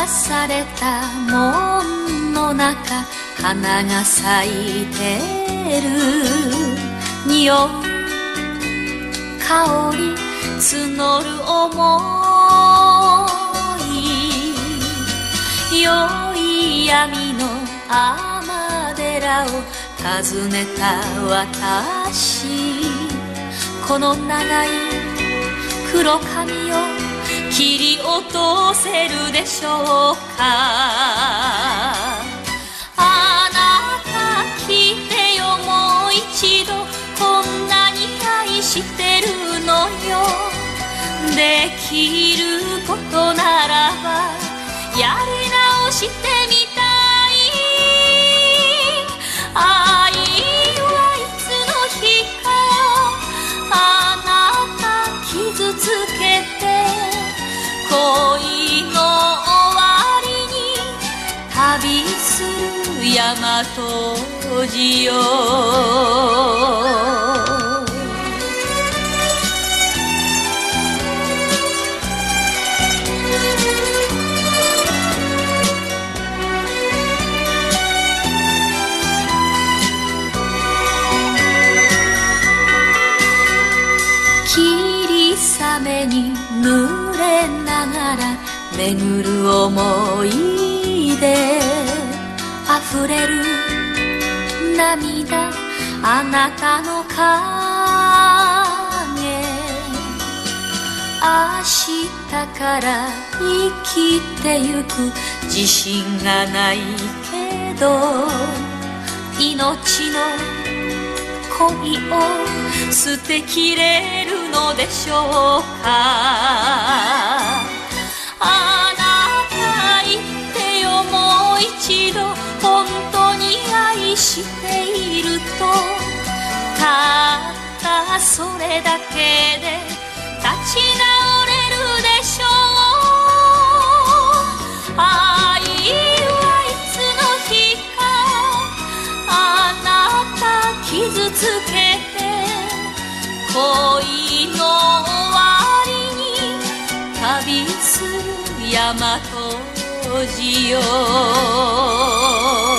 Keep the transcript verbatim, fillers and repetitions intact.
された門の中、花が咲いてる。匂う香り募る想い、宵闇の尼寺を訪ねた私、この長い黒髪を切り落とせるでしょうか。あなた来てよもう一度、こんなに愛してるのよ。できることならばやり直してみたい。愛はいつの日かあなた傷つけて、恋の終わりに旅する大和路よ。霧雨に濡れながら巡る思い出、溢れる涙、あなたの影。明日から生きてゆく自信がないけど、命の恋を捨てきれるのでしょうか。あなた言ってよもう一度、本当に愛していると。たったそれだけで立ち直れるでしょう。愛はいつの日かあなた傷つけて、恋の終わりに旅する大和路よ。